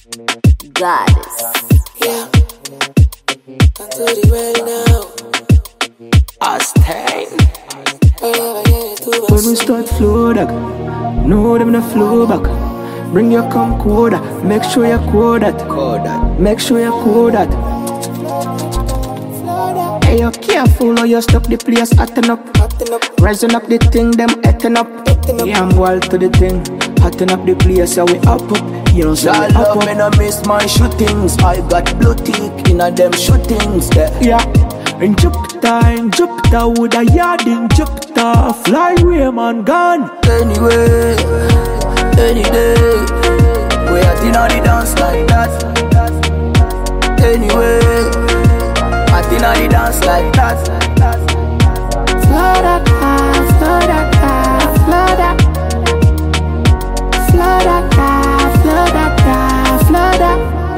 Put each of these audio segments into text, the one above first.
Goddess. Yeah. Until the well now. Astain. When we start flow back, know them the flow back. Bring your camcorder, make sure you code that. Make sure you code that. Hey, you careful or you stop the place hotting up. Rising up the thing, them eating up. Yeah, I'm wild to the thing. Hotting up the place, yeah, we up. You know, so we up. Me no miss my shootings. I got blue tick in a them shootings. Yeah. In Jupiter, with a yard in Jupiter. Flyway man gone. Anyway, any day, we are dinner the dance like that. Anyway, I dinner the dance like that. Florida, Florida, Florida, Florida, Florida.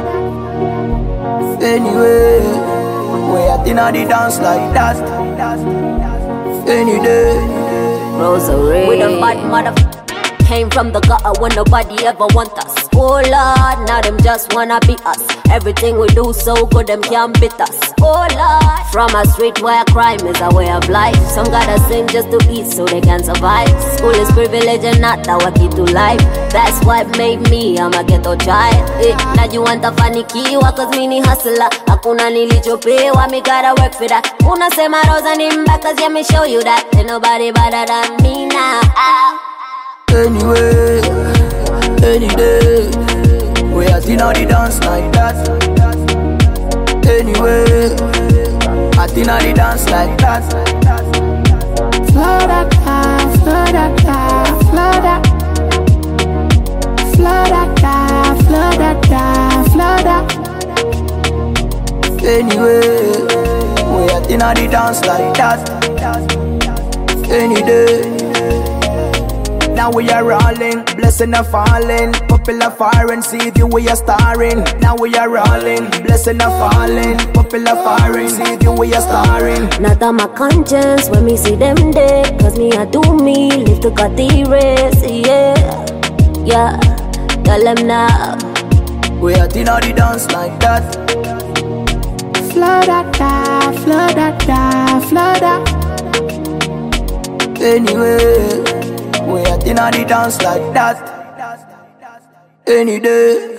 Anyway, we are dinner the dance like that. Any day. Rosary. We done bad mother. Came from the gutter when nobody ever want us. Oh Lord, now them just wanna be us. Everything we do so good, them can't beat us. Oh Lord, from a street where crime is a way of life. Some gotta sing just to eat so they can survive. School is privilege and not the key to life. That's what made me, I'm a ghetto child. Now you want a funny kiwa cause me ni hustler. Hakuna nilichopewa, me gotta work for that. Unasema rosa ni mba cause yeah me show you that. Ain't nobody better than me now. Anyway, any day, we are dinner the dance like that. Anyway, I dinner the dance like that. Florida, Florida, Florida, Florida, Florida, Florida. Anyway, we are dinner the dance like that. Any day. Now we are rolling, blessing and falling. Popular firing, see the way you're starring. Now we are rolling, blessing and falling. Popular firing, see the way you're starring. Not on my conscience when me see them dead. Cause me I do me, live to cut the race. Yeah, tell them now. We are dinner the dance like that. Florida, Florida, Florida. Anyway, we are dinner the dance like that. Any day.